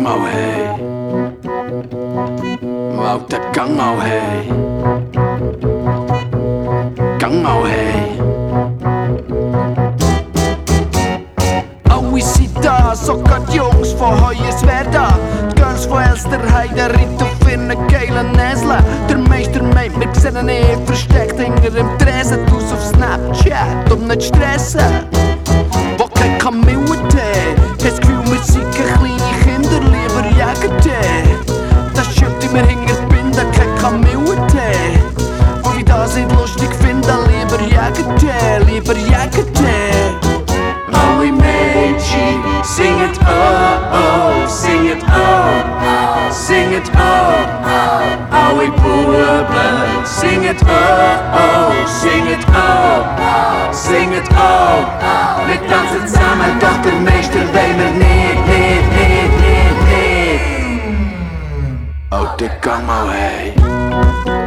mau hey. Vào ta cắn mau hey. Cắn mau hey. Alle sind da, sogar die Jungs von Hoyerswerda. Die Girls von Elsterheide reiten auf ihren geilen Nesla. Der Meister meint, wir sehen ihn eh versteckt hinter dem Tresen. Tu's auf Snapchat, um nicht zu stressen. Wo kein Kamillentee, das Gefühl, wir sind kleine Kinder, lieber Jägertee. Das schüttet immer hinter die Binde, kein Kamillentee. Wo ich das nicht lustig finde, lieber Jägertee, lieber Jägertee. Alle Mädchen singen oh oh, singen oh oh, singen oh oh. Alle Buben singen oh oh, singen oh oh, singen oh oh. Wir tanzen zusammen, doch der Meister will mir nicht. Oh, der gang mau hey.